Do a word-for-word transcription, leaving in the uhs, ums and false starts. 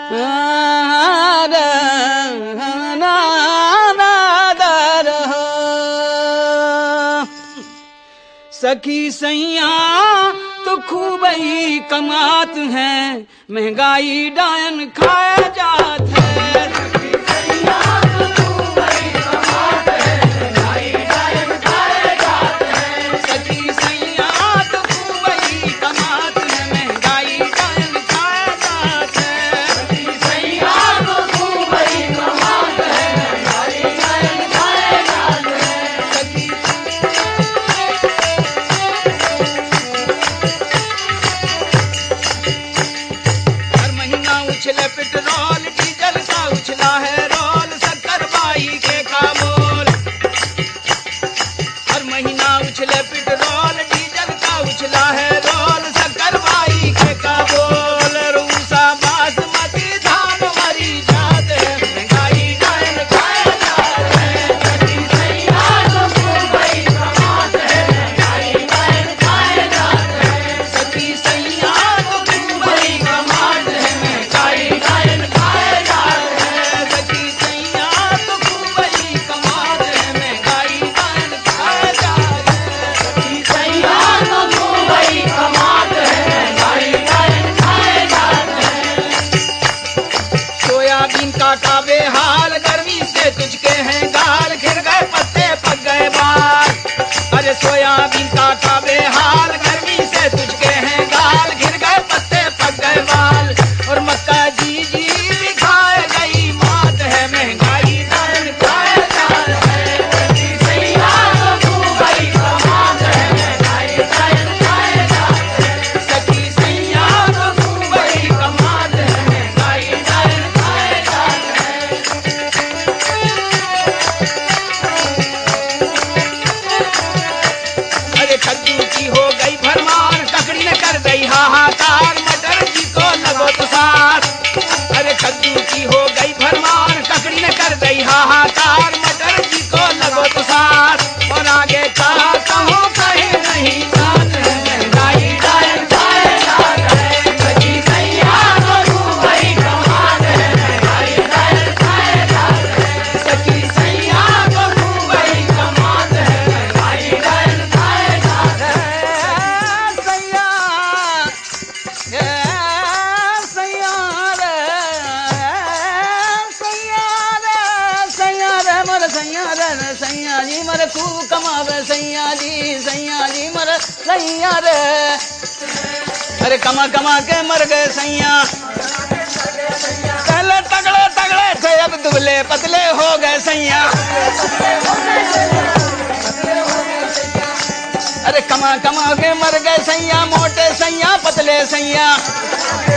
सखी सैया तो खूब ही कमात हैं, महंगाई डायन खाया जात है। सखी सैया तो खूब ही कमात है, महंगाई डायन खाया जात है। सखी सैया तो खूब ही कमात है, महंगाई डायन खाया जात है। सखी सैया तो खूब ही कमात है, महंगाई डायन खाया जात है। सखी उछले पेट्रोल डीजल का उछला है रोल, शक्कर बाई के काबोल। हर महीना उछले पेट्रोल डीजल का उछला है रोल, शक्कर बाई के काबोल। रूसा बासमती धान मरी जात है, महंगाई डायन खाया जात है। सखी सैया तो खूब ही कमात है, महंगाई डायन खाया जात है। सखी सैया तो खूब ही कमात है, महंगाई डायन खाया जात है। सखी सैया तो खूब ही कमात है, महंगाई डायन खाया जात है। सखी सैया तो खूब ही कमात है, महंगाई डायन खाया जात है। सोयाबीन का काबे हाल, गर्मी से तुझके हैं गाल, घिर गए पत्ते पक गए बाल। अरे सोयाबीन का काबे हाल, गर्मी से तुझके हैं गाल, घिर गए पत्ते पक गए बाल। और मक्का जी जी भी खाए गई मात है, महंगाई डायन खाया जात है। सखी सैया तो खूब ही कमात है, महंगाई डायन खाया जात है। सखी सैया तो खूब ही कमात है, महंगाई डायन खाया जात है। अरे कद्दू की हो गई भरमार, ककड़ी ने कर गई हाहाकार, मटर जी को लगो तो साथ। अरे कद्दू की हो गई भरमार, ककड़ी ने कर गई हाहाकार, मटर जी को लगो तो साथ। और आगे का कहूँ कहीं नहीं जात है, महंगाई डायन खाया जात है। सखी सैया तो खूब ही कमात है, महंगाई डायन खाया जात है। सखी सैया तो खूब ही कमात है, महंगाई डायन खाया जात है। सैया ए सैया रे, सैया रे, सैया रे मोर सैया रे, सैया जी मोर खूब कमावे सैया जी, सैया जी मोर सैया रे। अरे कमा कमा के मर गए सैया, पहले तगड़े तगड़े थे अब दुबले पतले हो गए सैया। अरे कमा कमा के मर गए सैया, मोटे सैया पतले सैया।